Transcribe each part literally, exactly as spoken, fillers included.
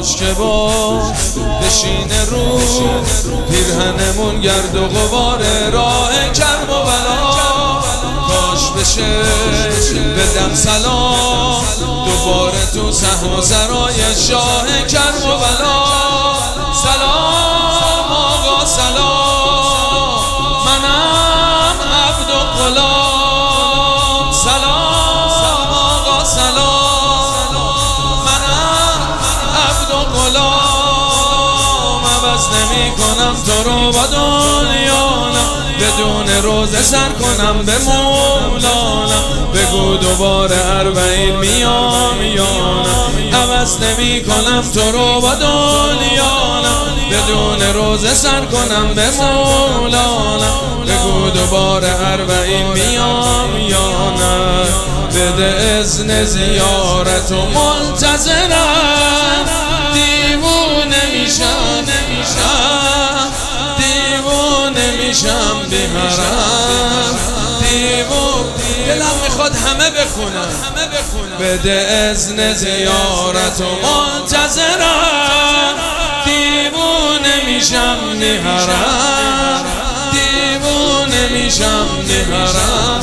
کاش که با بشینه رو پیرهنمون گرد و غبار راه کرم و بلا، کاش بشه بدم سلام دوباره تو صحن و سرای شاه کرم و بلا. سلام آقا سلام، منم عبد و غلام. سلام آقا سلام، منم عبد و غلام. عوض نمی کنم تو رو با دنیانا، بدون روزه سر کنم به مولانا. بگو دوباره اربعین میام یانا، عوض نمی کنم تو رو با دنیانا. بدون روزه سر کنم به مولانا. بگو دوباره اربعین میام یانا. بده اذن زیارت و منتظرم، دیوونه میشم دیوونه میشم بی‌حرم. دیوونه دلم میخواد همه بخونم. بده اذن زیارت و منتظرم، دیوونه میشم بی‌حرم. دیوونه میشم بی‌حرم.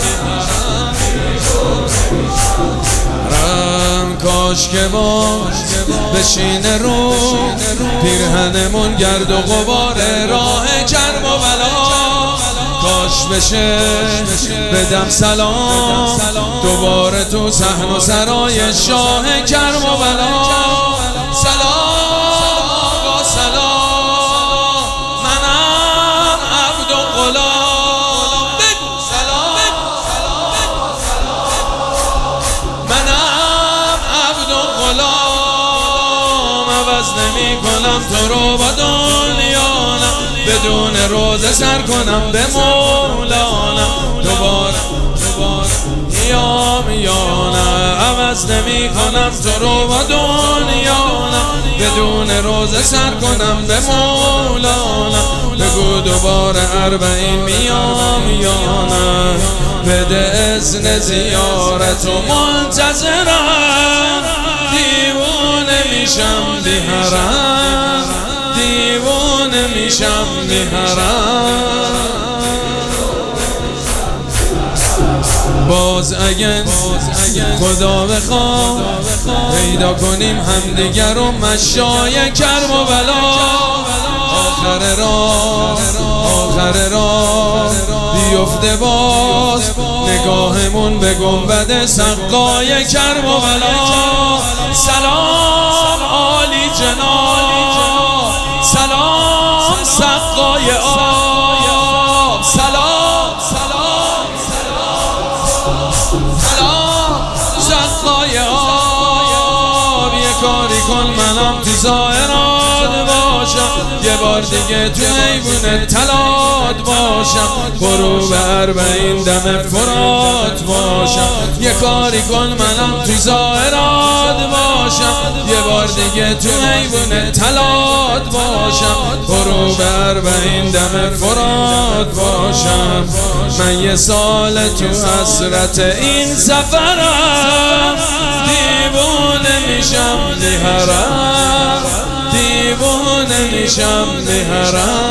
کاش که باش بشینه رو پیرهنمون گرد و غبار راه کرم و بلا، کاش بشه بدم سلام دوباره تو صحن و سرای شاه کرم و بلا. سلام آقا سلام، منم عبد و غلام. بگو سلام، منم عبد و غلام. عوض نمی کنم تو رو با دنیانا، بدون روزه سر کنم به مولانا. دوباره دوباره میام یانا، عوض نمی کنم تو رو با دنیانا. بدون روزه سر کنم به مولانا. بگو دوباره اربعین میام یانا. بده اذن زیارت و منتظرم، دیوونه میشم بی‌حرم. دیوونه میشم بی‌حرم. باز اگه خدا بخواد پیدا کنیم همدیگر و مشای کرم و بلا. آخر راه آخر راه بیفته باز نگاهمون به گنبد سقای کرم و بلا. سلام عالی جناب، سلام سقای آب. سلام سلام سلام سقای آب. یه کاری کن منم تو زائرات باشم، یه بار دیگه تو ایوون تلات باشم. برو به اربعین دم فرات باشم. یه کاری کن منم تو زائرات باشم، یه بار دیگه تو ایوون تلات باشم. برو به اربعین دم فرات باشم. من یه سال تو حسرت این سفرم، دیوونه میشم بی‌حرم. دیوونه میشم بی‌حرم.